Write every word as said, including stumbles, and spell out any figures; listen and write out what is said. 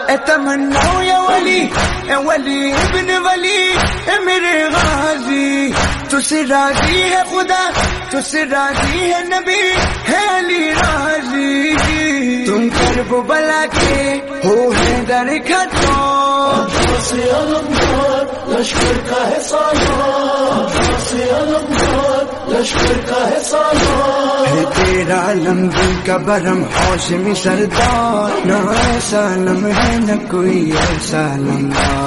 اتمنى يا ولي يا ولي ابن वली ए मेरे गाजी तुझसे राजी है खुदा तुझसे राजी है नबी है अली राजी तुम कर्ब बला के हो है दर खतो से अलमदार लश्कर का है सालार से अलमदार लश्कर का है सालार है तेरा लम्बी का बरम हाशिमी सरदार न ऐसा लम है न कोई ऐसा लम्बा।